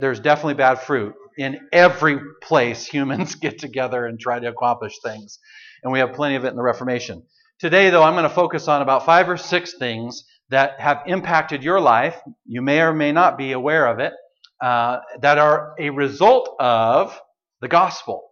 there's definitely bad fruit in every place humans get together and try to accomplish things. And we have plenty of it in the Reformation. Today, though, I'm going to focus on about 5 or 6 things that have impacted your life. You may or may not be aware of it, that are a result of the gospel.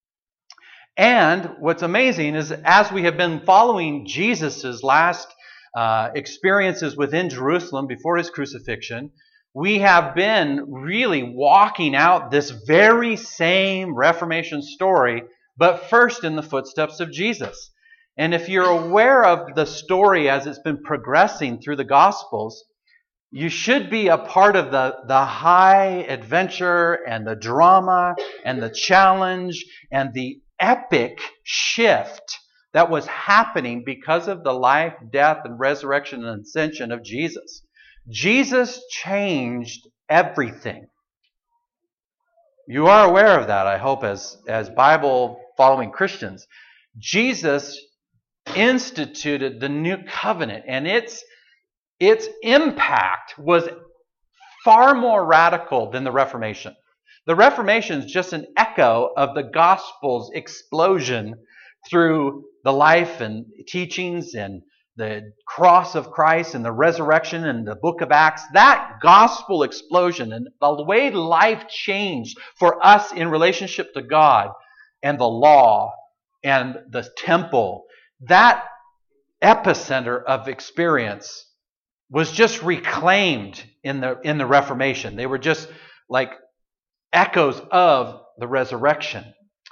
And what's amazing is as we have been following Jesus' last experiences within Jerusalem before his crucifixion, we have been really walking out this very same Reformation story, but first in the footsteps of Jesus. And if you're aware of the story as it's been progressing through the Gospels, you should be a part of the high adventure and the drama and the challenge and the epic shift that was happening because of the life, death, and resurrection and ascension of Jesus. Jesus changed everything. You are aware of that, I hope, as Bible-following Christians. Jesus instituted the new covenant, and its impact was far more radical than the Reformation. The Reformation is just an echo of the gospel's explosion through the life and teachings and the cross of Christ and the resurrection and the book of Acts. That gospel explosion and the way life changed for us in relationship to God and the law and the temple, that epicenter of experience was just reclaimed in the Reformation. They were just like echoes of the resurrection.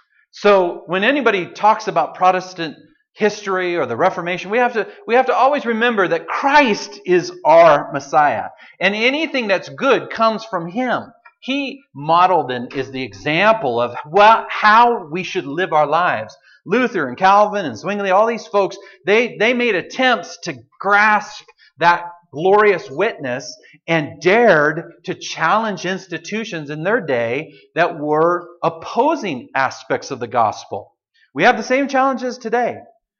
So when anybody talks about Protestant history or the Reformation, we have to always remember that Christ is our Messiah. And anything that's good comes from Him. He modeled and is the example of how we should live our lives. Luther and Calvin and Zwingli, all these folks, they made attempts to grasp that glorious witness and dared to challenge institutions in their day that were opposing aspects of the gospel. We have the same challenges today.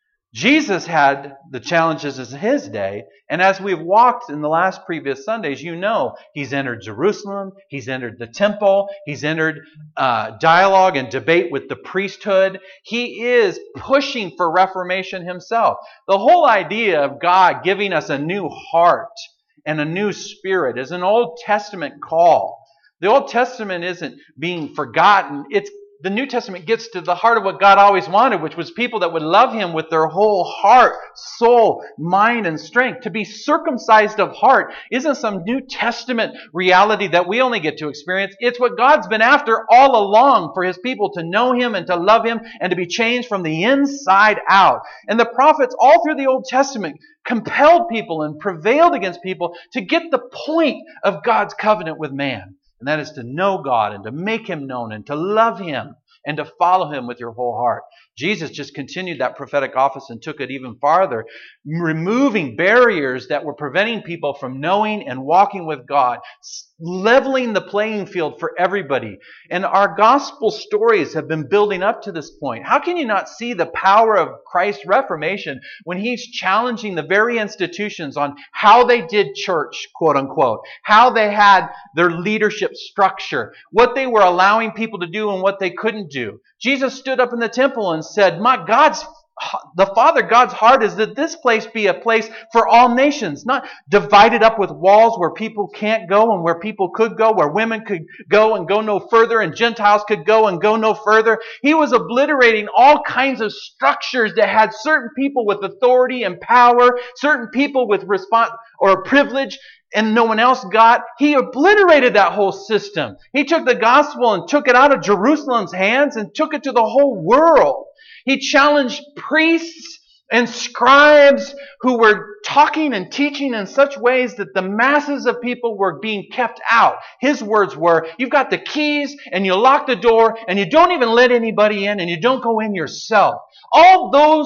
Jesus had the challenges in his day, and as we've walked in the last previous Sundays, you know he's entered Jerusalem, he's entered the temple, he's entered dialogue and debate with the priesthood. He is pushing for reformation himself. The whole idea of God giving us a new heart and a new spirit is an Old Testament call. The Old Testament isn't being forgotten. The New Testament gets to the heart of what God always wanted, which was people that would love Him with their whole heart, soul, mind, and strength. To be circumcised of heart isn't some New Testament reality that we only get to experience. It's what God's been after all along for His people to know Him and to love Him and to be changed from the inside out. And the prophets all through the Old Testament compelled people and prevailed against people to get the point of God's covenant with man. And that is to know God and to make Him known and to love Him and to follow Him with your whole heart. Jesus just continued that prophetic office and took it even farther, removing barriers that were preventing people from knowing and walking with God, leveling the playing field for everybody. And our gospel stories have been building up to this point. How can you not see the power of Christ's Reformation when He's challenging the very institutions on how they did church, quote unquote, how they had their leadership structure, what they were allowing people to do and what they couldn't do. Jesus stood up in the temple and said, the Father God's heart is that this place be a place for all nations, not divided up with walls where people can't go and where people could go, where women could go and go no further and Gentiles could go and go no further. He was obliterating all kinds of structures that had certain people with authority and power, certain people with privilege, and no one else got. He obliterated that whole system. He took the gospel and took it out of Jerusalem's hands and took it to the whole world. He challenged priests and scribes who were talking and teaching in such ways that the masses of people were being kept out. His words were, you've got the keys and you lock the door and you don't even let anybody in and you don't go in yourself. All those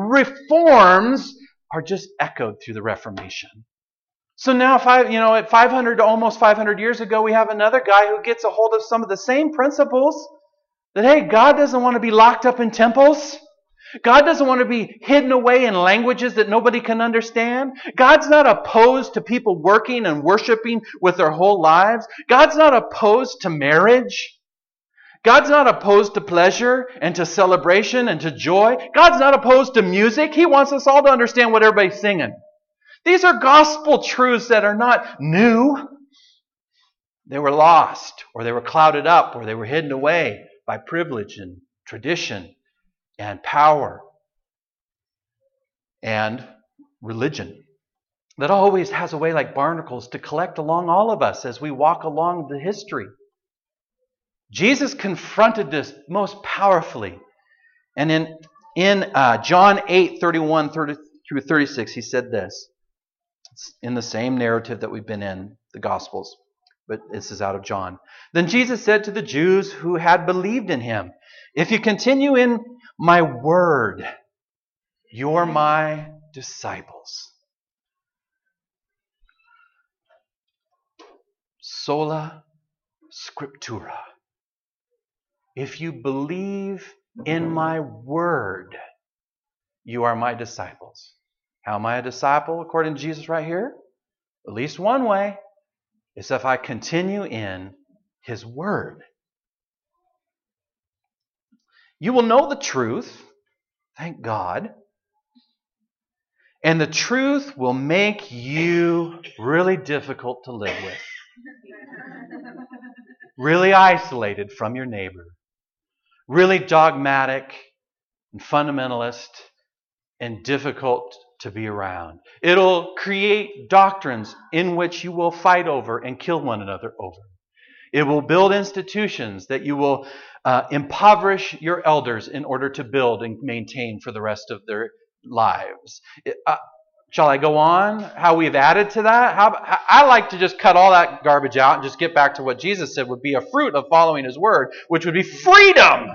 reforms are just echoed through the Reformation. So now, at 500 to almost 500 years ago, we have another guy who gets a hold of some of the same principles that, hey, God doesn't want to be locked up in temples. God doesn't want to be hidden away in languages that nobody can understand. God's not opposed to people working and worshiping with their whole lives. God's not opposed to marriage. God's not opposed to pleasure and to celebration and to joy. God's not opposed to music. He wants us all to understand what everybody's singing. These are gospel truths that are not new. They were lost, or they were clouded up, or they were hidden away by privilege and tradition and power and religion that always has a way like barnacles to collect along all of us as we walk along the history. Jesus confronted this most powerfully. And in John 8:31 through 36, he said this. It's in the same narrative that we've been in, the Gospels. But this is out of John. Then Jesus said to the Jews who had believed in him, "If you continue in my word, you're my disciples." Sola scriptura. If you believe in my word, you are my disciples. How am I a disciple according to Jesus right here? At least one way is if I continue in his word. You will know the truth, thank God, and the truth will make you really difficult to live with. Really isolated from your neighbor. Really dogmatic and fundamentalist and difficult to be around. It'll create doctrines in which you will fight over and kill one another over. It will build institutions that you will impoverish your elders in order to build and maintain for the rest of their lives. Shall I go on? How we've added to that? I like to just cut all that garbage out and just get back to what Jesus said would be a fruit of following his word, which would be freedom.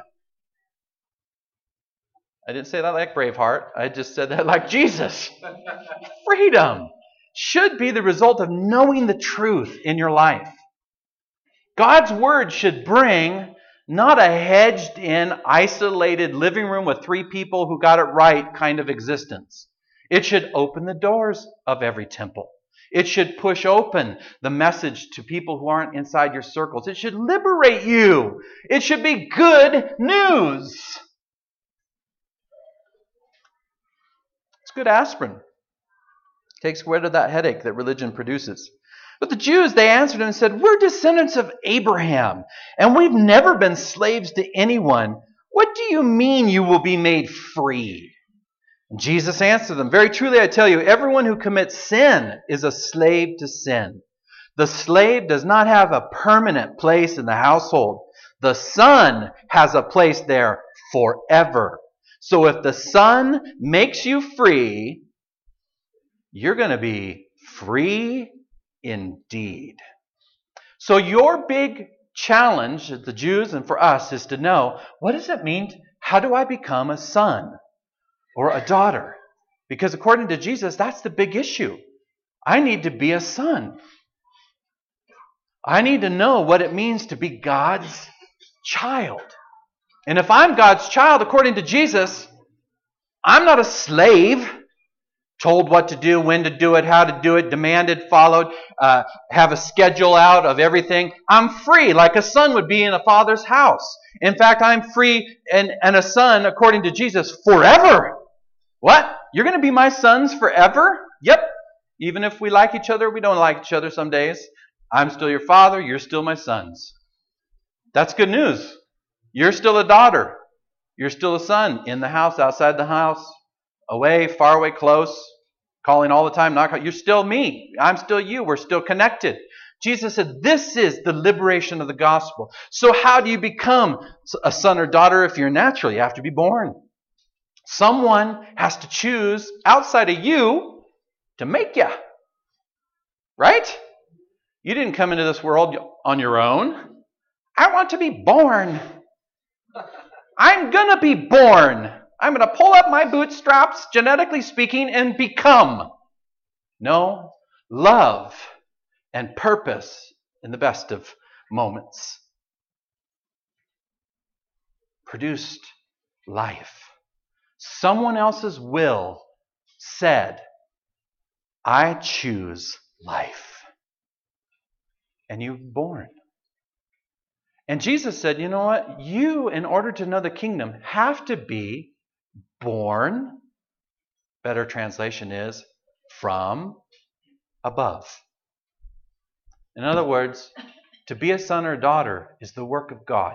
I didn't say that like Braveheart. I just said that like Jesus. Freedom should be the result of knowing the truth in your life. God's word should bring not a hedged-in, isolated living room with 3 people who got it right kind of existence. It should open the doors of every temple. It should push open the message to people who aren't inside your circles. It should liberate you. It should be good news. It's good aspirin. Takes rid of that headache that religion produces. But the Jews, they answered him and said, "We're descendants of Abraham, and we've never been slaves to anyone. What do you mean you will be made free?" And Jesus answered them, "Very truly I tell you, everyone who commits sin is a slave to sin. The slave does not have a permanent place in the household. The Son has a place there forever. So if the Son makes you free, you're going to be free indeed." So your big challenge, the Jews and for us, is to know, what does it mean? How do I become a son or a daughter? Because according to Jesus, that's the big issue. I need to be a son. I need to know what it means to be God's child. And if I'm God's child, according to Jesus, I'm not a slave, told what to do, when to do it, how to do it, demanded, followed, have a schedule out of everything. I'm free, like a son would be in a father's house. In fact, I'm free and a son, according to Jesus, forever. What? You're going to be my sons forever? Yep. Even if we like each other, we don't like each other some days. I'm still your father, you're still my sons. That's good news. You're still a daughter. You're still a son, in the house, outside the house, away, far away, close, calling all the time, you're still me. I'm still you. We're still connected. Jesus said this is the liberation of the gospel. So how do you become a son or daughter if you're natural? You have to be born. Someone has to choose outside of you to make you. Right? You didn't come into this world on your own. I want to be born. I'm going to be born. I'm going to pull up my bootstraps, genetically speaking, and become. No, love and purpose in the best of moments. Produced life. Someone else's will said, I choose life. And you were born. And Jesus said, you know what? You, in order to know the kingdom, have to be born. Better translation is from above. In other words, to be a son or daughter is the work of God.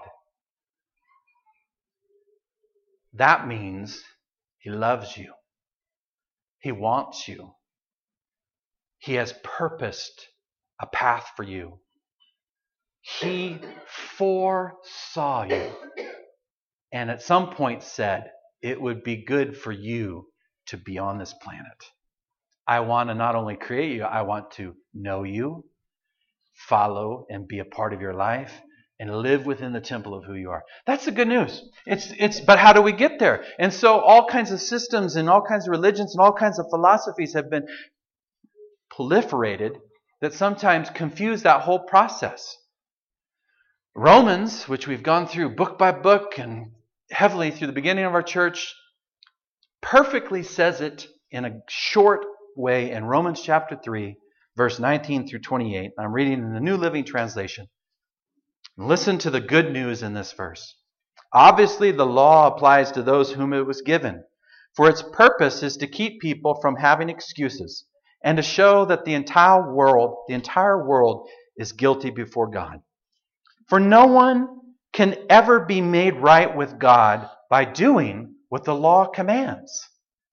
That means He loves you. He wants you. He has purposed a path for you. He foresaw you. And at some point said, it would be good for you to be on this planet. I want to not only create you, I want to know you, follow and be a part of your life, and live within the temple of who you are. That's the good news. But how do we get there? And so all kinds of systems and all kinds of religions and all kinds of philosophies have been proliferated that sometimes confuse that whole process. Romans, which we've gone through book by book and heavily through the beginning of our church, perfectly says it in a short way in Romans chapter 3, verse 19 through 28. I'm reading in the New Living Translation. Listen to the good news in this verse. Obviously, the law applies to those whom it was given, for its purpose is to keep people from having excuses and to show that the entire world is guilty before God. For no one can ever be made right with God by doing what the law commands.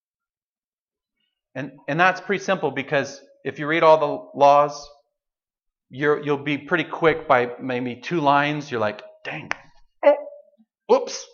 And that's pretty simple, because if you read all the laws, you'll be pretty quick by maybe 2 lines. You're like, dang, oh, whoops,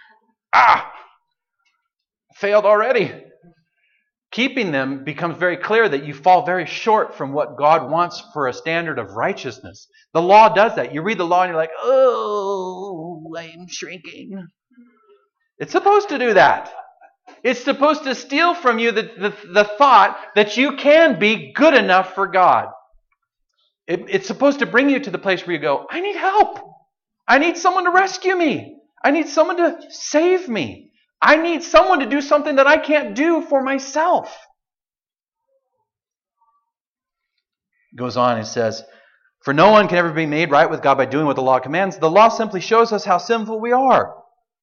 failed already. Keeping them becomes very clear that you fall very short from what God wants for a standard of righteousness. The law does that. You read the law and you're like, oh, I'm shrinking. It's supposed to do that. It's supposed to steal from you the thought that you can be good enough for God. It's supposed to bring you to the place where you go, I need help. I need someone to rescue me. I need someone to save me. I need someone to do something that I can't do for myself. It goes on and says, for no one can ever be made right with God by doing what the law commands. The law simply shows us how sinful we are.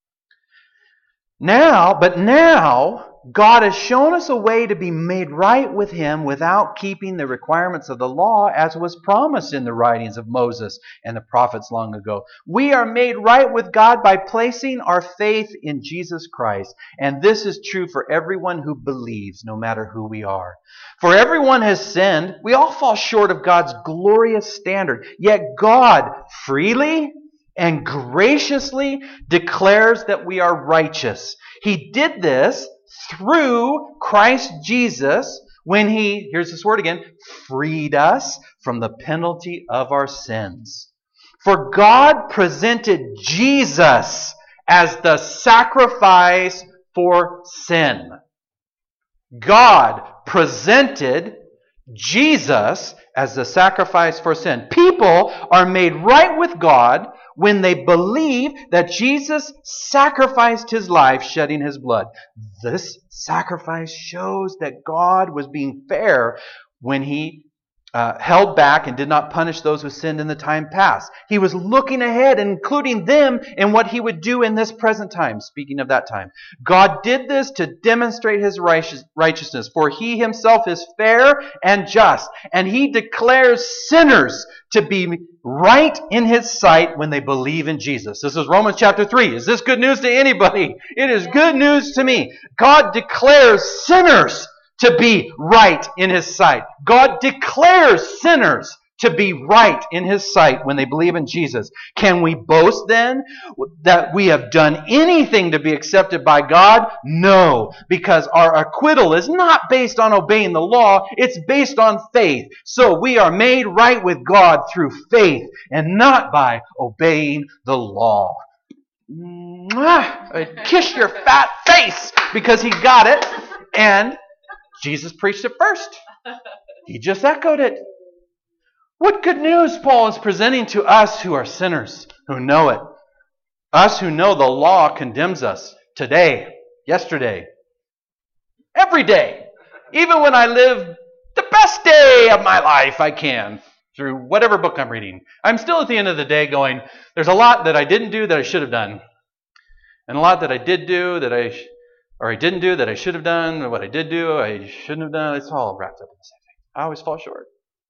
Now, God has shown us a way to be made right with Him without keeping the requirements of the law, as was promised in the writings of Moses and the prophets long ago. We are made right with God by placing our faith in Jesus Christ. And this is true for everyone who believes, no matter who we are. For everyone has sinned. We all fall short of God's glorious standard. Yet God freely and graciously declares that we are righteous. He did this through Christ Jesus when He, here's this word again, freed us from the penalty of our sins. For God presented Jesus as the sacrifice for sin. God presented Jesus as the sacrifice for sin. People are made right with God when they believe that Jesus sacrificed His life, shedding His blood. This sacrifice shows that God was being fair when He held back and did not punish those who sinned in the time past. He was looking ahead, including them in what He would do in this present time, speaking of that time. God did this to demonstrate His righteousness, for He Himself is fair and just, and He declares sinners to be right in His sight when they believe in Jesus. This is Romans chapter 3. Is this good news to anybody? It is good news to me. God declares sinners to be right in His sight. God declares sinners to be right in His sight when they believe in Jesus. Can we boast then that we have done anything to be accepted by God? No, because our acquittal is not based on obeying the law, it's based on faith. So we are made right with God through faith and not by obeying the law. Kiss your fat face, because He got it, and Jesus preached it first. He just echoed it. What good news Paul is presenting to us who are sinners, who know it. Us who know the law condemns us today. yesterday, every day. Even when I live the best day of my life I can through whatever book I'm reading, I'm still at the end of the day going, there's a lot that I didn't do that I should have done. And a lot that I did do that I didn't do that I should have done, and what I did do I shouldn't have done. It's all wrapped up in the same thing. I always fall short.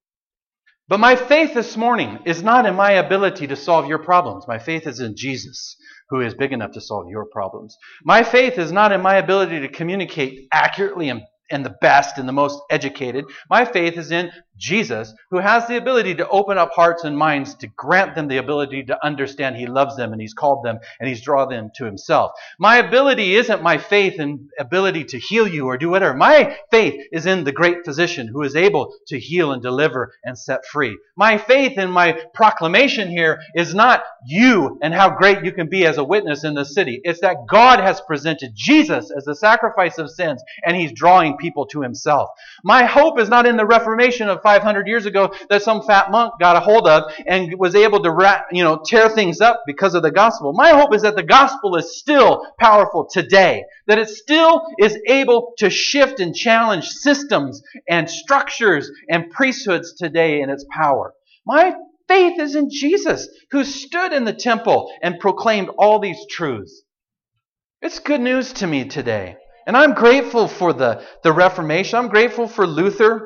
But my faith this morning is not in my ability to solve your problems. My faith is in Jesus, who is big enough to solve your problems. My faith is not in my ability to communicate accurately and the best and the most educated. My faith is in Jesus, who has the ability to open up hearts and minds, to grant them the ability to understand He loves them and He's called them and He's drawn them to Himself. My ability isn't my faith and ability to heal you or do whatever. My faith is in the great physician who is able to heal and deliver and set free. My faith in my proclamation here is not you and how great you can be as a witness in the city. It's that God has presented Jesus as the sacrifice of sins and He's drawing people to Himself. My hope is not in the Reformation of 500 years ago that some fat monk got a hold of and was able to tear things up because of the gospel. My hope is that the gospel is still powerful today, that it still is able to shift and challenge systems and structures and priesthoods today in its power. My faith is in Jesus, who stood in the temple and proclaimed all these truths. It's good news to me today. And I'm grateful for the Reformation. I'm grateful for Luther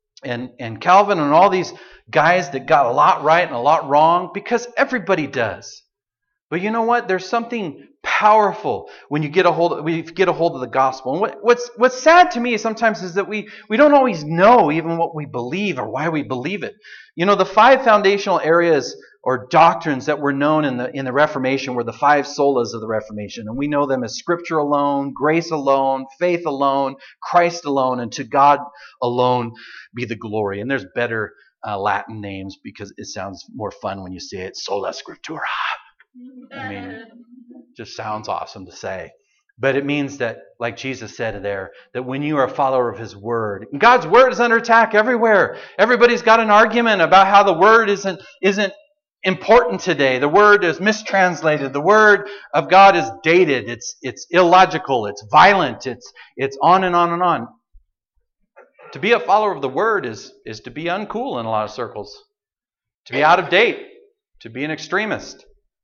and Calvin and all these guys that got a lot right and a lot wrong, because everybody does. But you know what? There's something powerful when you get a hold of the gospel. And what's sad to me sometimes is that we don't always know even what we believe or why we believe it. You know, the 5 foundational areas or doctrines that were known in the Reformation were the 5 solas of the Reformation. And we know them as Scripture alone, grace alone, faith alone, Christ alone, and to God alone be the glory. And there's better Latin names because it sounds more fun when you say it. Sola Scriptura. I mean, just sounds awesome to say. But it means that, like Jesus said there, that when you are a follower of His Word, God's Word is under attack everywhere. Everybody's got an argument about how the Word isn't important today. The Word is mistranslated. The Word of God is dated. It's illogical. It's violent. It's on and on and on. To be a follower of the Word is to be uncool in a lot of circles. To be out of date. To be an extremist.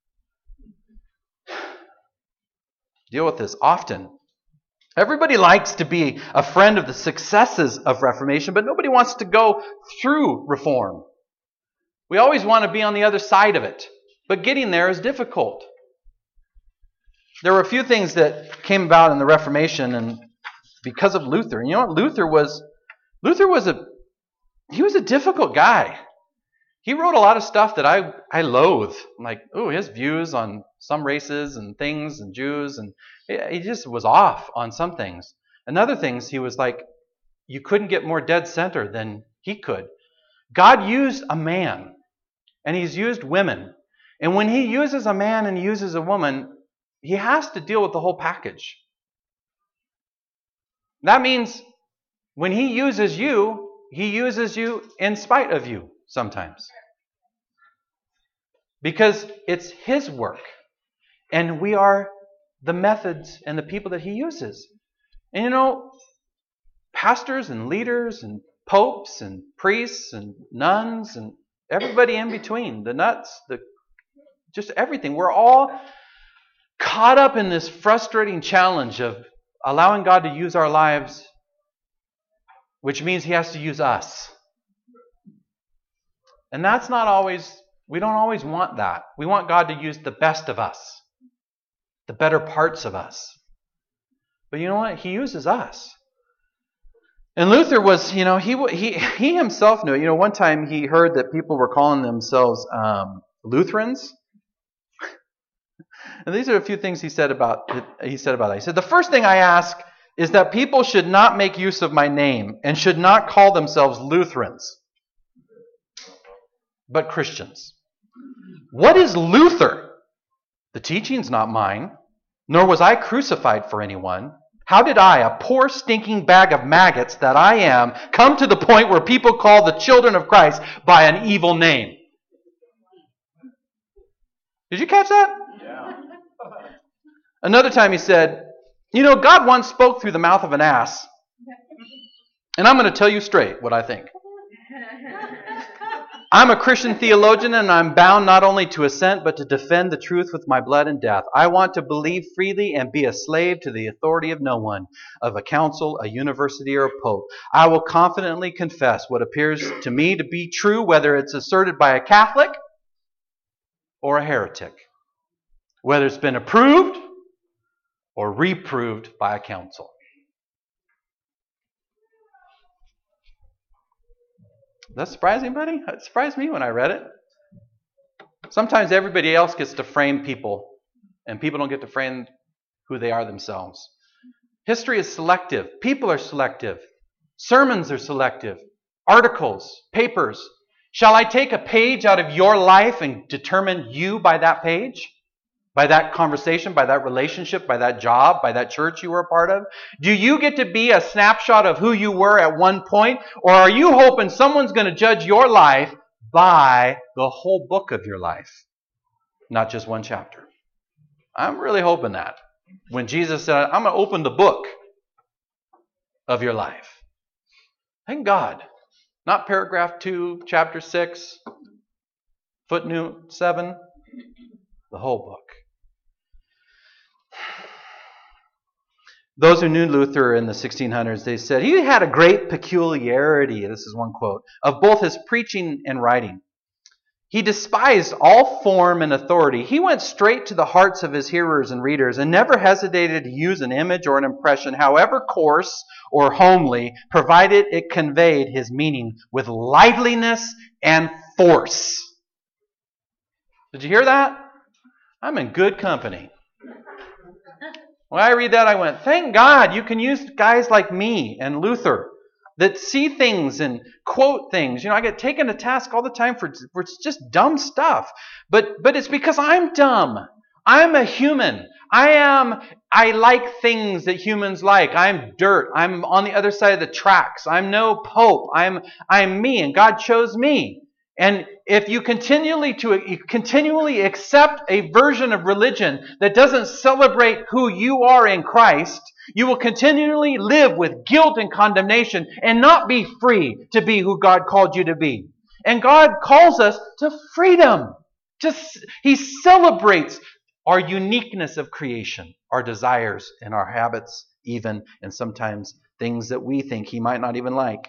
Deal with this often. Everybody likes to be a friend of the successes of Reformation, but nobody wants to go through Reform. We always want to be on the other side of it, but getting there is difficult. There were a few things that came about in the Reformation, and because of Luther. And you know what? Luther was a difficult guy. He wrote a lot of stuff that I loathe. I'm like, his views on some races and things and Jews, and he just was off on some things. And other things, he was like, you couldn't get more dead center than he could. God used a man, and He's used women. And when He uses a man and He uses a woman, He has to deal with the whole package. That means when He uses you in spite of you sometimes. Because it's His work. And we are the methods and the people that He uses. And you know, pastors and leaders and popes and priests and nuns and everybody in between, the nuts, just everything. We're all caught up in this frustrating challenge of allowing God to use our lives, which means He has to use us. And that's not always, we don't always want that. We want God to use the best of us, the better parts of us. But you know what? He uses us. And Luther was, he himself knew. One time he heard that people were calling themselves Lutherans. And these are a few things he said about it. He said, the first thing I ask is that people should not make use of my name and should not call themselves Lutherans, but Christians. What is Luther? The teaching's not mine, nor was I crucified for anyone. How did I, a poor stinking bag of maggots that I am, come to the point where people call the children of Christ by an evil name? Did you catch that? Yeah. Another time he said, You know, God once spoke through the mouth of an ass. And I'm going to tell you straight what I think. I'm a Christian theologian, and I'm bound not only to assent, but to defend the truth with my blood and death. I want to believe freely and be a slave to the authority of no one, of a council, a university, or a pope. I will confidently confess what appears to me to be true, whether it's asserted by a Catholic or a heretic, whether it's been approved or reproved by a council. Does that surprise anybody? It surprised me when I read it. Sometimes everybody else gets to frame people, and people don't get to frame who they are themselves. History is selective. People are selective. Sermons are selective. Articles, papers. Shall I take a page out of your life and determine you by that page? By that conversation, by that relationship, by that job, by that church you were a part of? Do you get to be a snapshot of who you were at one point? Or are you hoping someone's going to judge your life by the whole book of your life, not just one chapter? I'm really hoping that. When Jesus said, I'm going to open the book of your life. Thank God. Not paragraph 2, chapter 6, footnote 7, the whole book. Those who knew Luther in the 1600s, they said he had a great peculiarity, this is one quote, of both his preaching and writing. He despised all form and authority. He went straight to the hearts of his hearers and readers and never hesitated to use an image or an impression, however coarse or homely, provided it conveyed his meaning with liveliness and force. Did you hear that? I'm in good company. When I read that, I went, thank God you can use guys like me and Luther that see things and quote things. You know, I get taken to task all the time for just dumb stuff. But it's because I'm dumb. I'm a human. I like things that humans like. I'm dirt. I'm on the other side of the tracks. I'm no pope. I'm me, and God chose me. And if you continually accept a version of religion that doesn't celebrate who you are in Christ, you will continually live with guilt and condemnation and not be free to be who God called you to be. And God calls us to freedom. He celebrates our uniqueness of creation, our desires and our habits even, and sometimes things that we think He might not even like.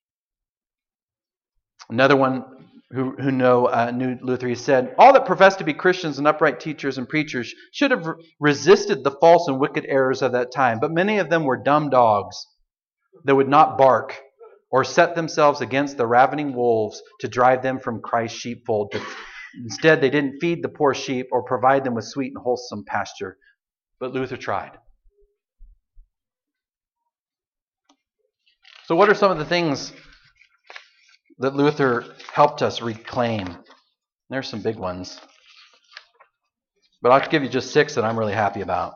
Another one who knew Luther, he said, all that profess to be Christians and upright teachers and preachers should have resisted the false and wicked errors of that time, but many of them were dumb dogs that would not bark or set themselves against the ravening wolves to drive them from Christ's sheepfold. Instead, they didn't feed the poor sheep or provide them with sweet and wholesome pasture. But Luther tried. So what are some of the things that Luther helped us reclaim? There's some big ones. But I'll give you just 6 that I'm really happy about.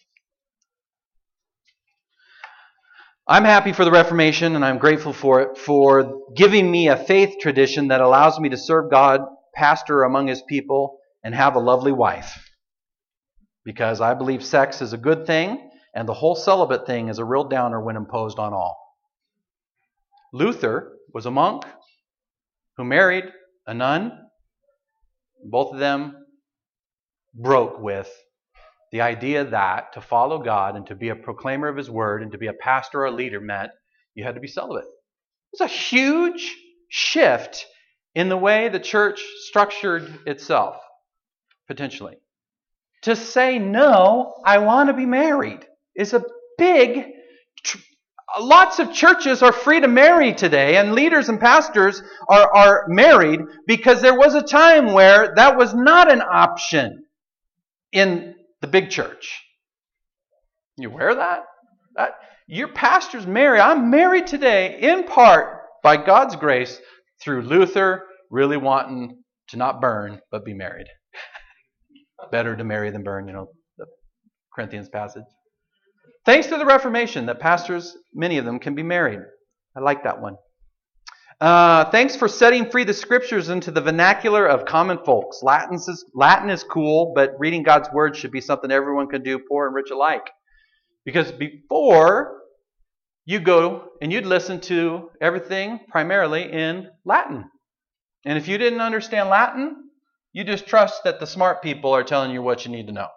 I'm happy for the Reformation, and I'm grateful for it, for giving me a faith tradition that allows me to serve God, pastor among His people, and have a lovely wife. Because I believe sex is a good thing, and the whole celibate thing is a real downer when imposed on all. Luther was a monk who married a nun. Both of them broke with the idea that to follow God and to be a proclaimer of His word and to be a pastor or a leader meant you had to be celibate. It's a huge shift in the way the church structured itself, potentially. To say, no, I want to be married is a big... Lots of churches are free to marry today, and leaders and pastors are married because there was a time where that was not an option in the big church. You aware of that? Your pastor's married. I'm married today in part by God's grace through Luther really wanting to not burn but be married. Better to marry than burn, the Corinthians passage. Thanks to the Reformation, that pastors, many of them, can be married. I like that one. Thanks for setting free the Scriptures into the vernacular of common folks. Latin is cool, but reading God's Word should be something everyone can do, poor and rich alike. Because before, you go and you'd listen to everything primarily in Latin. And if you didn't understand Latin, you just trust that the smart people are telling you what you need to know.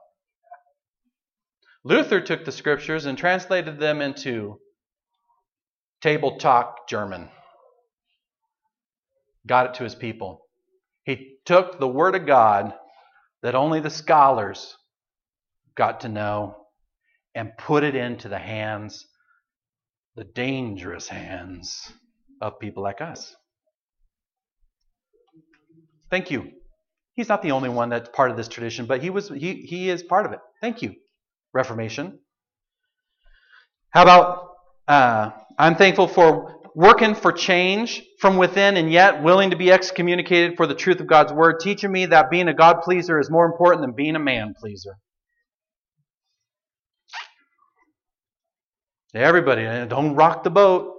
Luther took the scriptures and translated them into table talk German. Got it to his people. He took the Word of God that only the scholars got to know and put it into the hands, the dangerous hands of people like us. Thank you. He's not the only one that's part of this tradition, but he is part of it. Thank you, Reformation. How about I'm thankful for working for change from within and yet willing to be excommunicated for the truth of God's word, teaching me that being a God pleaser is more important than being a man pleaser. Everybody, don't rock the boat.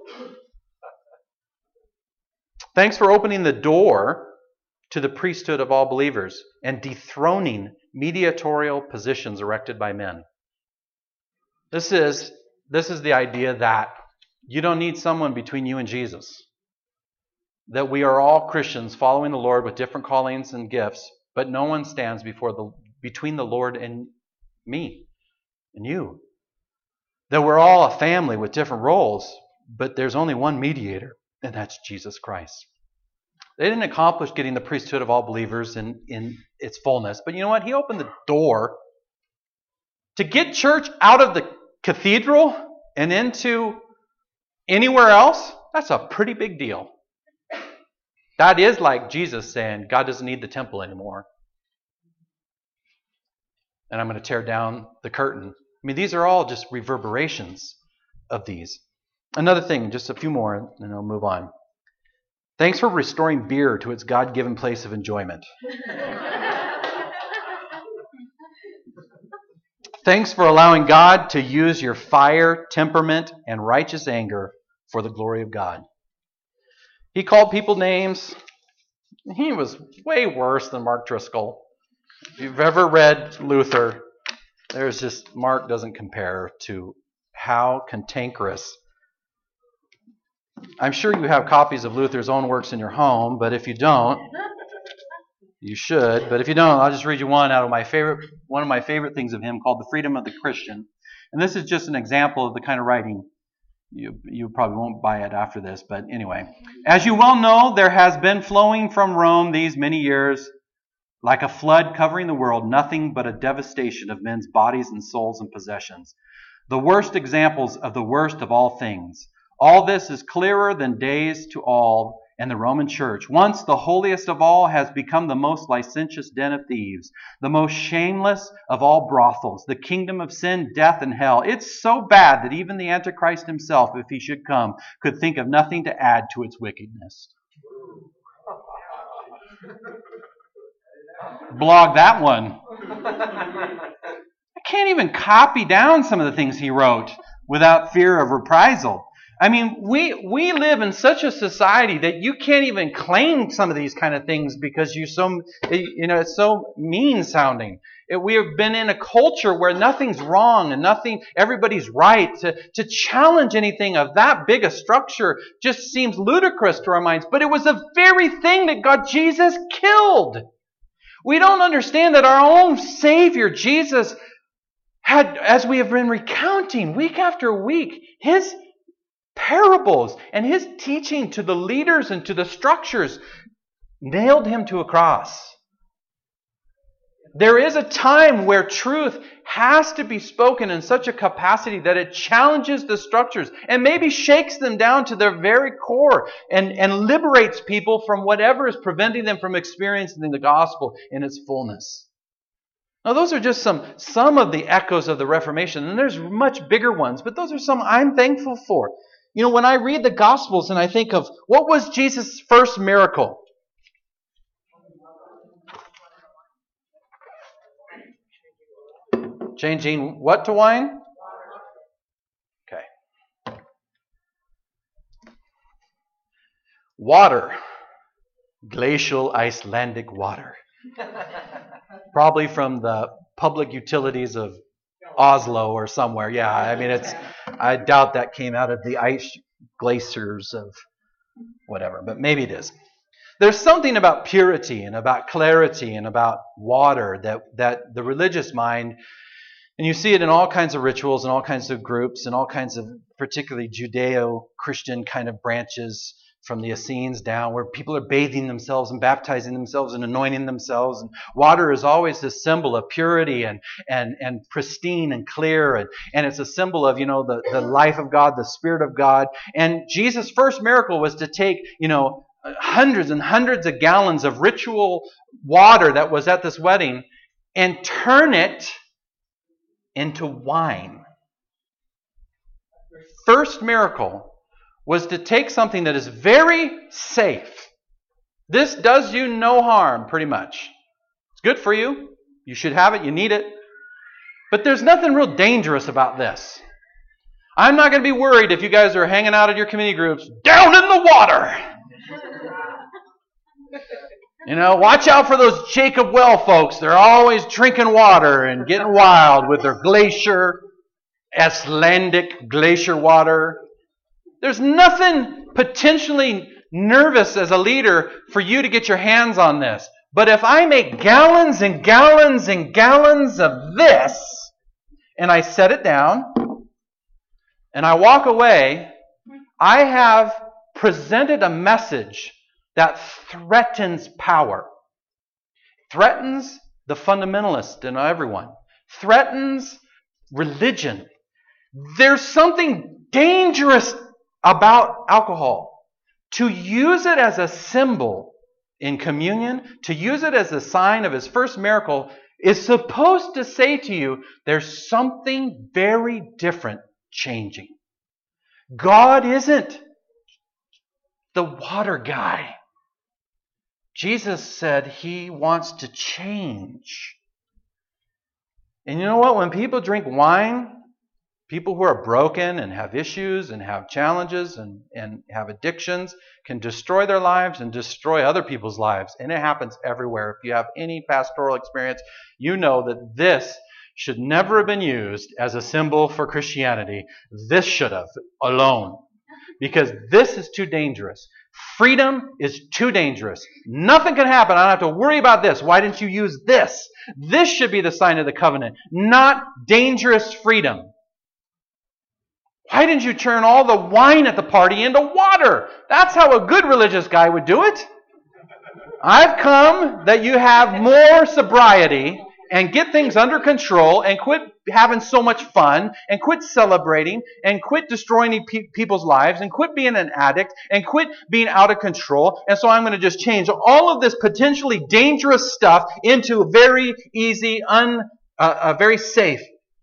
Thanks for opening the door to the priesthood of all believers and dethroning mediatorial positions erected by men. This is the idea that you don't need someone between you and Jesus. That we are all Christians following the Lord with different callings and gifts, but no one stands between the Lord and me and you. That we're all a family with different roles, but there's only one mediator, and that's Jesus Christ. They didn't accomplish getting the priesthood of all believers in its fullness, but you know what? He opened the door to get church out of the cathedral and into anywhere else. That's a pretty big deal. That is like Jesus saying, God doesn't need the temple anymore. And I'm going to tear down the curtain. I mean, these are all just reverberations of these. Another thing, just a few more, and I'll move on. Thanks for restoring beer to its God-given place of enjoyment. Thanks for allowing God to use your fire, temperament, and righteous anger for the glory of God. He called people names. He was way worse than Mark Driscoll. If you've ever read Luther, Mark doesn't compare to how cantankerous. I'm sure you have copies of Luther's own works in your home, but if you don't, you should. But if you don't, I'll just read you one of my favorite things of him called The Freedom of the Christian. And this is just an example of the kind of writing. You probably won't buy it after this, but anyway. As you well know, there has been flowing from Rome these many years, like a flood covering the world, nothing but a devastation of men's bodies and souls and possessions. The worst examples of the worst of all things. All this is clearer than days to all, and the Roman Church, once the holiest of all, has become the most licentious den of thieves, the most shameless of all brothels, the kingdom of sin, death, and hell. It's so bad that even the Antichrist himself, if he should come, could think of nothing to add to its wickedness. Blog that one. I can't even copy down some of the things he wrote without fear of reprisal. I mean, we live in such a society that you can't even claim some of these kind of things because it's so mean sounding. We have been in a culture where nothing's wrong and everybody's right. To challenge anything of that big a structure just seems ludicrous to our minds. But it was the very thing that God Jesus killed. We don't understand that our own Savior, Jesus, had, as we have been recounting week after week, His parables and His teaching to the leaders and to the structures nailed Him to a cross. There is a time where truth has to be spoken in such a capacity that it challenges the structures and maybe shakes them down to their very core and liberates people from whatever is preventing them from experiencing the gospel in its fullness. Now, those are just some of the echoes of the Reformation, and there's much bigger ones, but those are some I'm thankful for. You know, when I read the Gospels and I think of what was Jesus' first miracle? Changing what to wine? Okay. Water. Glacial Icelandic water. Probably from the public utilities of Oslo or somewhere. Yeah, I mean, I doubt that came out of the ice glaciers of whatever, but maybe it is. There's something about purity and about clarity and about water that the religious mind, and you see it in all kinds of rituals and all kinds of groups and all kinds of particularly Judeo-Christian kind of branches from the Essenes down, where people are bathing themselves and baptizing themselves and anointing themselves. And water is always this symbol of purity and pristine and clear. And it's a symbol of, the life of God, the Spirit of God. And Jesus' first miracle was to take, hundreds and hundreds of gallons of ritual water that was at this wedding and turn it into wine. First miracle was to take something that is very safe. This does you no harm, pretty much. It's good for you. You should have it. You need it. But there's nothing real dangerous about this. I'm not going to be worried if you guys are hanging out at your community groups, down in the water. Watch out for those Jacob Well folks. They're always drinking water and getting wild with their Icelandic glacier water. There's nothing potentially nervous as a leader for you to get your hands on this. But if I make gallons and gallons and gallons of this, and I set it down, and I walk away, I have presented a message that threatens power, threatens the fundamentalist in everyone, threatens religion. There's something dangerous about alcohol. To use it as a symbol in communion, to use it as a sign of his first miracle, is supposed to say to you, there's something very different changing. God isn't the water guy. Jesus said he wants to change. And you know what? When people drink wine, people who are broken and have issues and have challenges and have addictions can destroy their lives and destroy other people's lives. And it happens everywhere. If you have any pastoral experience, you know that this should never have been used as a symbol for Christianity. This should have, alone. Because this is too dangerous. Freedom is too dangerous. Nothing can happen. I don't have to worry about this. Why didn't you use this? This should be the sign of the covenant, not dangerous freedom. Why didn't you turn all the wine at the party into water? That's how a good religious guy would do it. I've come that you have more sobriety and get things under control and quit having so much fun and quit celebrating and quit destroying people's lives and quit being an addict and quit being out of control. And so I'm going to just change all of this potentially dangerous stuff into very easy, very safe.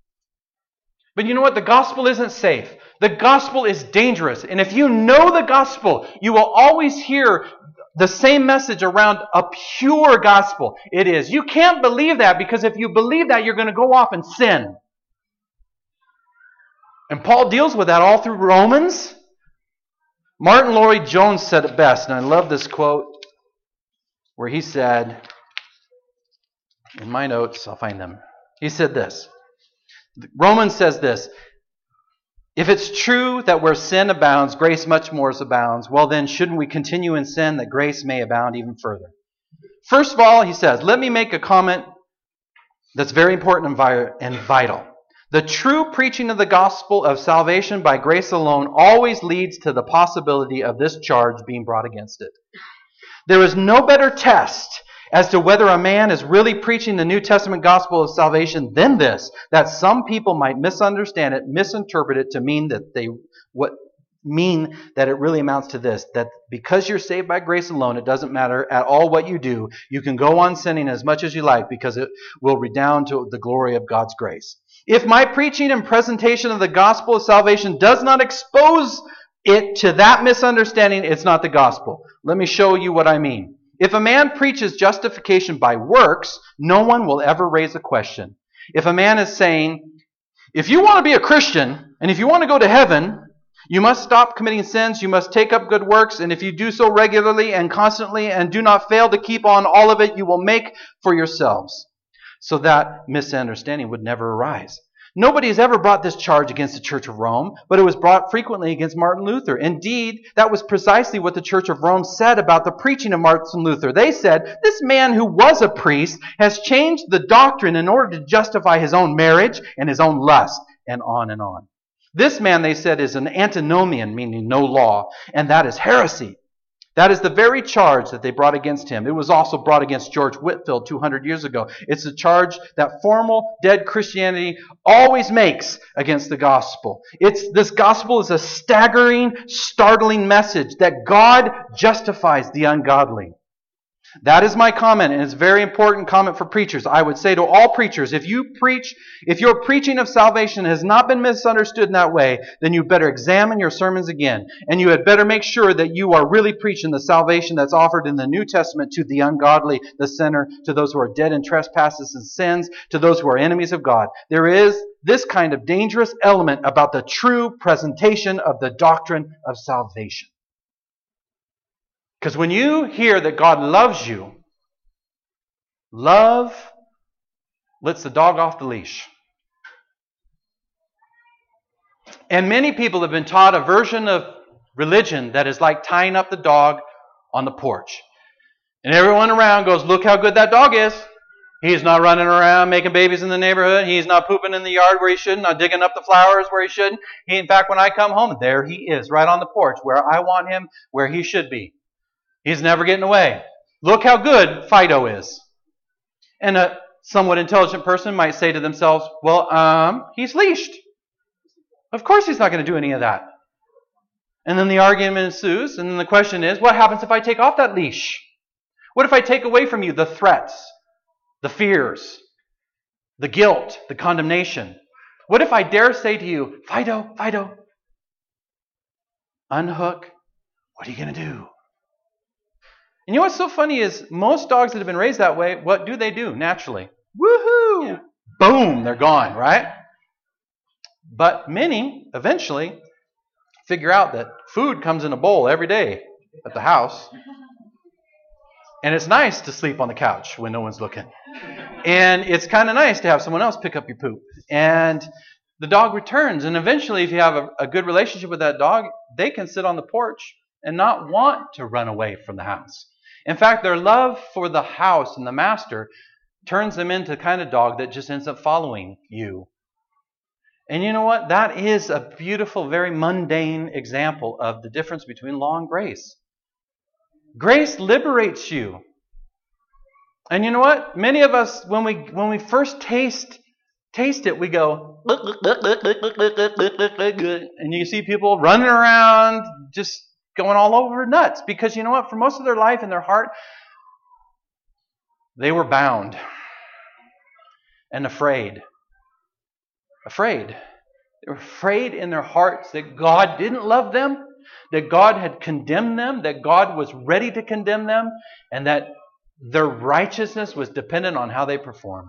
But you know what? The gospel isn't safe. The gospel is dangerous. And if you know the gospel, you will always hear the same message around a pure gospel. It is. You can't believe that, because if you believe that, you're going to go off and sin. And Paul deals with that all through Romans. Martin Lloyd-Jones said it best, and I love this quote where he said, in my notes, I'll find them. He said this. Romans says this: if it's true that where sin abounds, grace much more abounds, well then shouldn't we continue in sin that grace may abound even further? First of all, he says, let me make a comment that's very important and vital. The true preaching of the gospel of salvation by grace alone always leads to the possibility of this charge being brought against it. There is no better test as to whether a man is really preaching the New Testament gospel of salvation than this, that some people might misunderstand it, misinterpret it to mean that it really amounts to this, that because you're saved by grace alone, it doesn't matter at all what you do. You can go on sinning as much as you like because it will redound to the glory of God's grace. If my preaching and presentation of the gospel of salvation does not expose it to that misunderstanding, it's not the gospel. Let me show you what I mean. If a man preaches justification by works, no one will ever raise a question. If a man is saying, if you want to be a Christian, and if you want to go to heaven, you must stop committing sins, you must take up good works, and if you do so regularly and constantly and do not fail to keep on all of it, you will make for yourselves. So that misunderstanding would never arise. Nobody has ever brought this charge against the Church of Rome, but it was brought frequently against Martin Luther. Indeed, that was precisely what the Church of Rome said about the preaching of Martin Luther. They said, this man who was a priest has changed the doctrine in order to justify his own marriage and his own lust, and on and on. This man, they said, is an antinomian, meaning no law, and that is heresy. That is the very charge that they brought against him. It was also brought against George Whitefield 200 years ago. It's a charge that formal, dead Christianity always makes against the gospel. This gospel is a staggering, startling message that God justifies the ungodly. That is my comment, and it's a very important comment for preachers. I would say to all preachers, if your preaching of salvation has not been misunderstood in that way, then you better examine your sermons again. And you had better make sure that you are really preaching the salvation that's offered in the New Testament to the ungodly, the sinner, to those who are dead in trespasses and sins, to those who are enemies of God. There is this kind of dangerous element about the true presentation of the doctrine of salvation. Because when you hear that God loves you, love lets the dog off the leash. And many people have been taught a version of religion that is like tying up the dog on the porch. And everyone around goes, look how good that dog is. He's not running around making babies in the neighborhood. He's not pooping in the yard where he shouldn't, not digging up the flowers where he shouldn't. In fact, when I come home, there he is, right on the porch, where I want him, where he should be. He's never getting away. Look how good Fido is. And a somewhat intelligent person might say to themselves, well, he's leashed. Of course he's not going to do any of that. And then the argument ensues, and then the question is, what happens if I take off that leash? What if I take away from you the threats, the fears, the guilt, the condemnation? What if I dare say to you, Fido, unhook, what are you going to do? And you know what's so funny is most dogs that have been raised that way, what do they do naturally? Woohoo! Yeah. Boom, they're gone, right? But many eventually figure out that food comes in a bowl every day at the house. And it's nice to sleep on the couch when no one's looking. And it's kind of nice to have someone else pick up your poop. And the dog returns. And eventually, if you have a good relationship with that dog, they can sit on the porch and not want to run away from the house. In fact, their love for the house and the master turns them into the kind of dog that just ends up following you. And you know what? That is a beautiful, very mundane example of the difference between law and grace. Grace liberates you. And you know what? Many of us, when we first taste it, we go, and you see people running around just going all over nuts. Because you know what? For most of their life in their heart, they were bound and afraid. Afraid. They were afraid in their hearts that God didn't love them, that God had condemned them, that God was ready to condemn them, and that their righteousness was dependent on how they performed.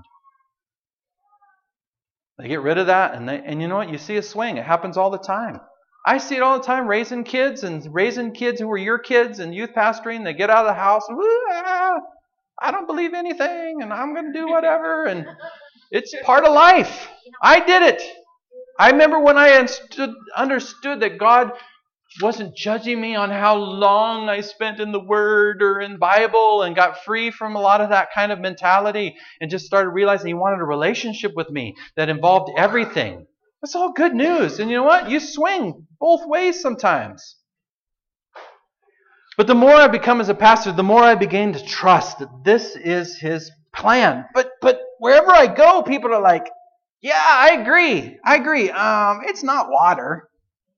They get rid of that, and you know what? You see a swing. It happens all the time. I see it all the time, raising kids who are your kids and youth pastoring. They get out of the house, I don't believe anything, and I'm going to do whatever, and it's part of life. I did it. I remember when I understood that God wasn't judging me on how long I spent in the Word or in Bible, and got free from a lot of that kind of mentality and just started realizing He wanted a relationship with me that involved everything. That's all good news. And you know what? You swing both ways sometimes. But the more I become as a pastor, the more I begin to trust that this is His plan. But wherever I go, people are like, yeah, I agree. It's not water.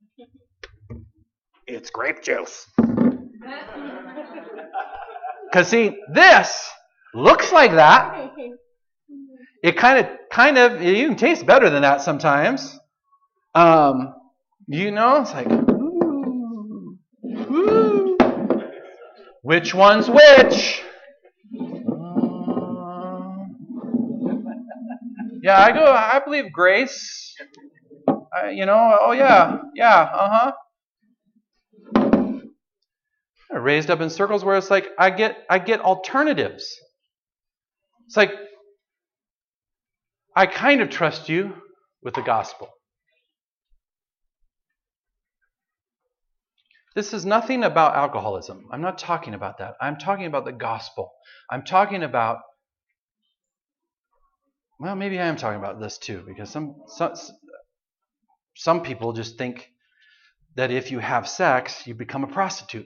It's grape juice. Because see, this looks like that. It kind of, it even tastes better than that sometimes. It's like, ooh. Which one's which? Yeah, I believe grace. I raised up in circles where it's like I get alternatives. It's like I kind of trust you, with the gospel. This is nothing about alcoholism. I'm not talking about that. I'm talking about the gospel. I'm talking about, well, maybe I am talking about this too, because some people just think that if you have sex, you become a prostitute.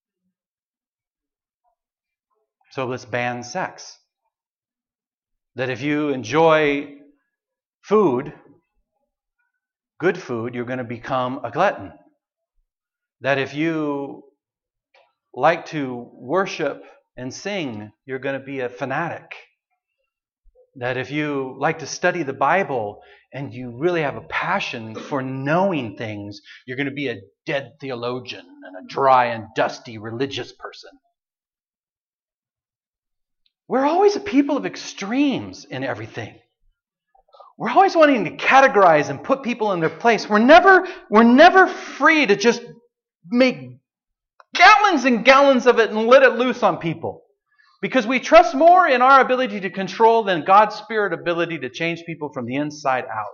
So let's ban sex. That if you enjoy food, good food, you're going to become a glutton. That if you like to worship and sing, you're going to be a fanatic. That if you like to study the Bible and you really have a passion for knowing things, you're going to be a dead theologian and a dry and dusty religious person. We're always a people of extremes in everything. We're always wanting to categorize and put people in their place. We're never free to just make gallons and gallons of it and let it loose on people. Because we trust more in our ability to control than God's Spirit ability to change people from the inside out.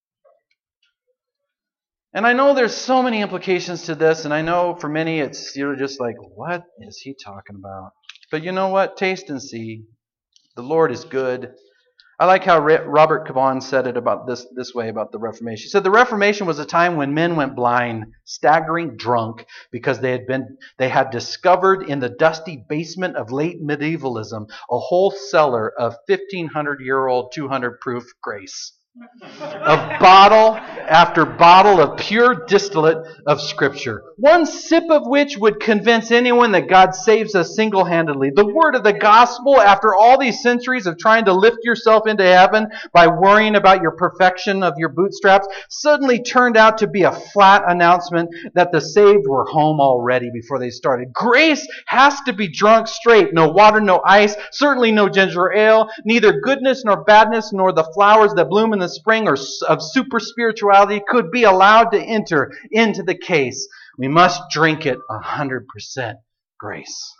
And I know there's so many implications to this, and I know for many you're just like, what is he talking about? But you know what? Taste and see. The Lord is good. I like how Robert Caban said it about this way about the Reformation. He said the Reformation was a time when men went blind, staggering drunk, because they had discovered in the dusty basement of late medievalism a whole cellar of 1,500-year-old 200-proof grace. Of bottle after bottle of pure distillate of Scripture, one sip of which would convince anyone that God saves us single-handedly. The word of the gospel, after all these centuries of trying to lift yourself into heaven by worrying about your perfection of your bootstraps, suddenly turned out to be a flat announcement that the saved were home already before they started. Grace has to be drunk straight. No water, no ice, certainly no ginger ale, neither goodness nor badness nor the flowers that bloom in the spring or of super spirituality could be allowed to enter into the case. We must drink it 100% grace.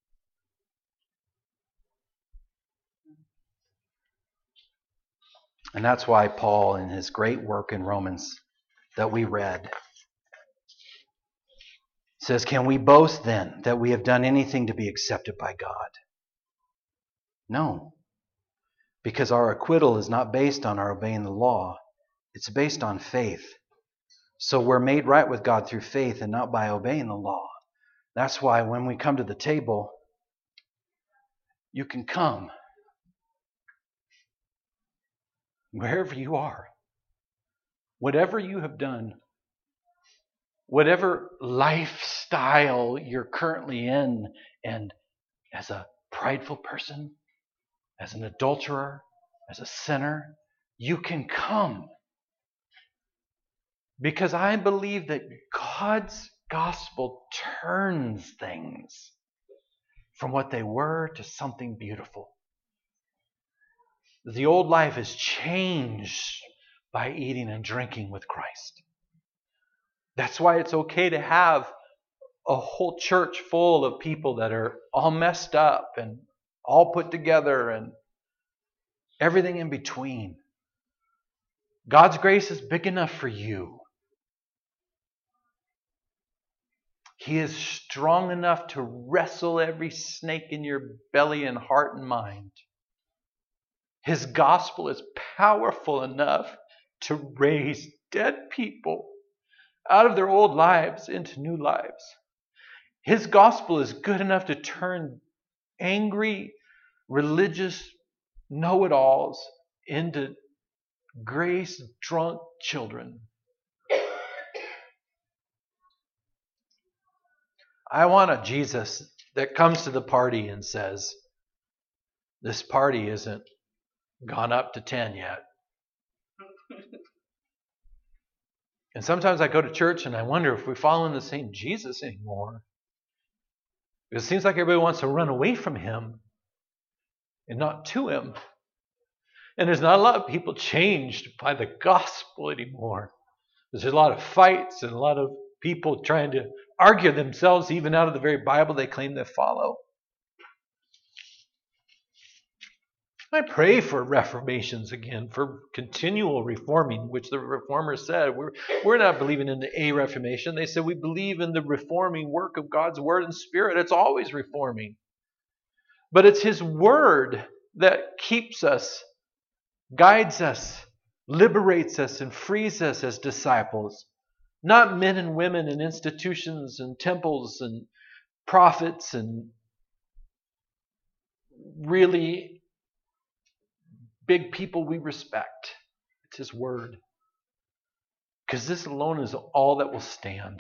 And that's why Paul, in his great work in Romans that we read, says, can we boast then that we have done anything to be accepted by God? No. Because our acquittal is not based on our obeying the law. It's based on faith. So we're made right with God through faith and not by obeying the law. That's why when we come to the table, you can come wherever you are. Whatever you have done, whatever lifestyle you're currently in, and as a prideful person, as an adulterer, as a sinner, you can come. Because I believe that God's gospel turns things from what they were to something beautiful. The old life is changed by eating and drinking with Christ. That's why it's okay to have a whole church full of people that are all messed up and all put together and everything in between. God's grace is big enough for you. He is strong enough to wrestle every snake in your belly and heart and mind. His gospel is powerful enough to raise dead people out of their old lives into new lives. His gospel is good enough to turn angry, religious know-it-alls into grace-drunk children. I want a Jesus that comes to the party and says, this party isn't gone up to 10 yet. And sometimes I go to church and I wonder if we're following the same Jesus anymore. Because it seems like everybody wants to run away from him and not to him. And there's not a lot of people changed by the gospel anymore. There's a lot of fights and a lot of people trying to argue themselves even out of the very Bible they claim to follow. I pray for reformations again, for continual reforming, which the reformers said. We're not believing in a reformation. They said we believe in the reforming work of God's word and spirit. It's always reforming. But it's his word that keeps us, guides us, liberates us, and frees us as disciples. Not men and women and institutions and temples and prophets and really big people we respect. It's his word. Because this alone is all that will stand.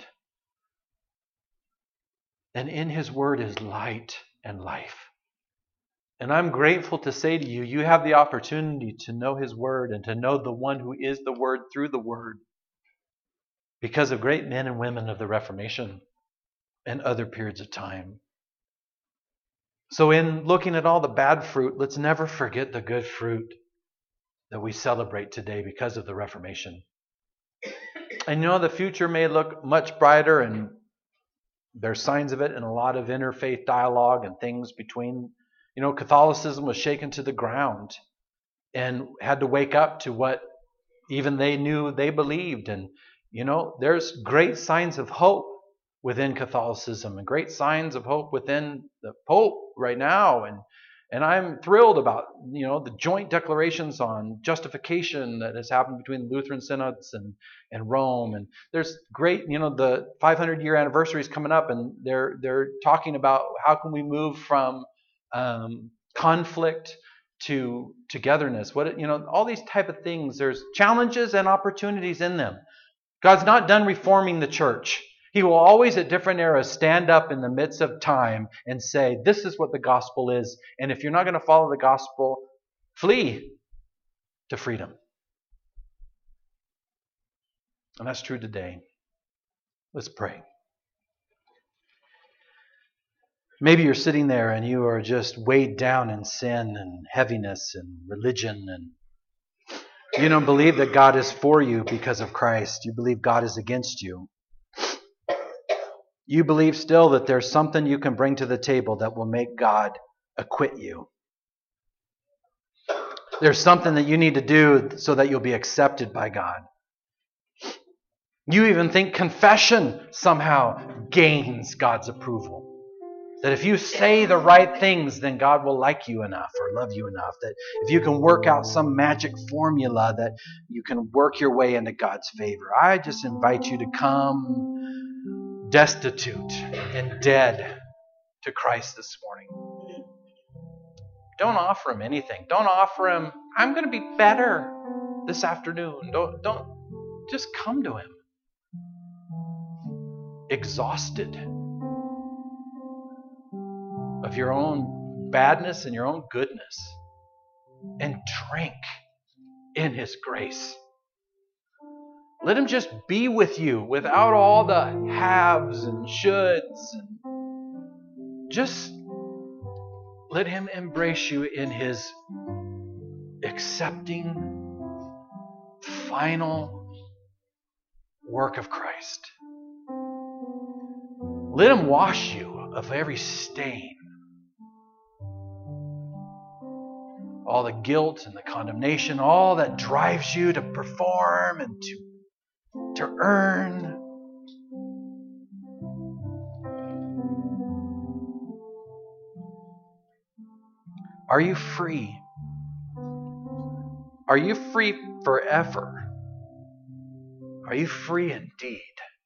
And in his word is light and life. And I'm grateful to say to you, you have the opportunity to know his word and to know the one who is the word through the word. Because of great men and women of the Reformation and other periods of time. So in looking at all the bad fruit, let's never forget the good fruit that we celebrate today because of the Reformation. And you know, the future may look much brighter, and there's signs of it in a lot of interfaith dialogue and things between, you know, Catholicism was shaken to the ground and had to wake up to what even they knew they believed. And, you know, there's great signs of hope within Catholicism and great signs of hope within the Pope right now. And I'm thrilled about, you know, the joint declarations on justification that has happened between the Lutheran synods and Rome. And there's great, you know, the 500-year anniversary is coming up, and they're talking about how can we move from conflict to togetherness. What, you know, all these type of things. There's challenges and opportunities in them. God's not done reforming the church. He will always at different eras stand up in the midst of time and say, this is what the gospel is. And if you're not going to follow the gospel, flee to freedom. And that's true today. Let's pray. Maybe you're sitting there and you are just weighed down in sin and heaviness and religion, and you don't believe that God is for you because of Christ. You believe God is against you. You believe still that there's something you can bring to the table that will make God acquit you. There's something that you need to do so that you'll be accepted by God. You even think confession somehow gains God's approval. That if you say the right things, then God will like you enough or love you enough. That if you can work out some magic formula, that you can work your way into God's favor. I just invite you to come destitute and dead to Christ this morning. Don't offer him anything. Don't offer him, I'm going to be better this afternoon. Don't just come to him. Exhausted of your own badness and your own goodness, and drink in his grace. Let him just be with you without all the haves and shoulds. And just let him embrace you in his accepting, final work of Christ. Let him wash you of every stain. All the guilt and the condemnation, all that drives you to perform and to earn. Are you free? Are you free forever? Are you free indeed?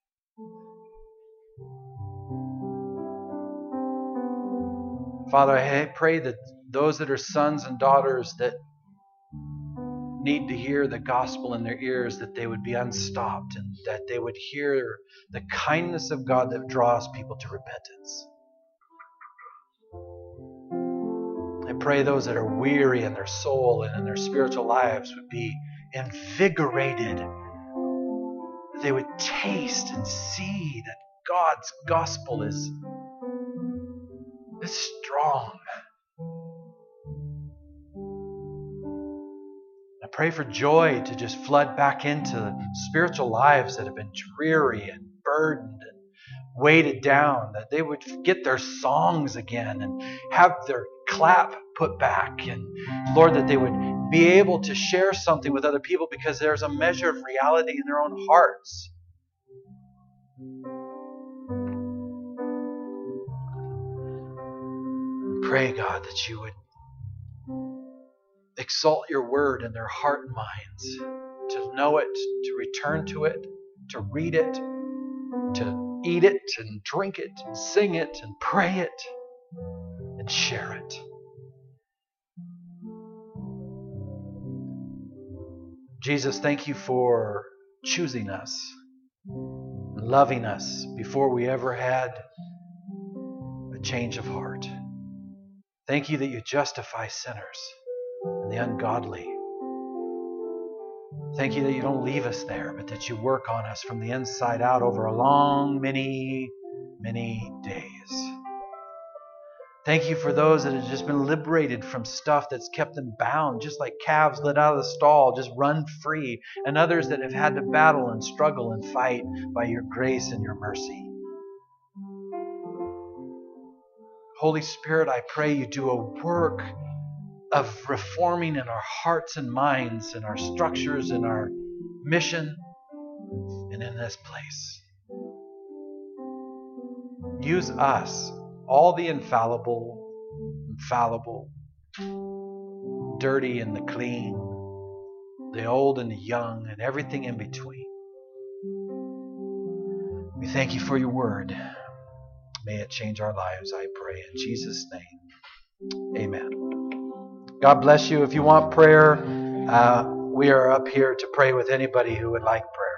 Father, I pray that those that are sons and daughters that need to hear the gospel in their ears, that they would be unstopped and that they would hear the kindness of God that draws people to repentance. I pray those that are weary in their soul and in their spiritual lives would be invigorated, that they would taste and see that God's gospel is strong. I pray for joy to just flood back into spiritual lives that have been dreary and burdened and weighted down, that they would get their songs again and have their clap put back. And Lord, that they would be able to share something with other people because there's a measure of reality in their own hearts. Pray, God, that you would exalt your word in their heart and minds, to know it, to return to it, to read it, to eat it and drink it and sing it and pray it and share it. Jesus, thank you for choosing us, loving us before we ever had a change of heart. Thank you that you justify sinners and the ungodly. Thank you that you don't leave us there, but that you work on us from the inside out over a long, many days. Thank you for those that have just been liberated from stuff that's kept them bound, just like calves let out of the stall, just run free, and others that have had to battle and struggle and fight by your grace and your mercy. Holy Spirit, I pray you do a work of reforming in our hearts and minds, in our structures, in our mission, and in this place. Use us, all the infallible, dirty and the clean, the old and the young, and everything in between. We thank you for your word. May it change our lives, I pray, in Jesus' name. Amen. God bless you. If you want prayer, we are up here to pray with anybody who would like prayer.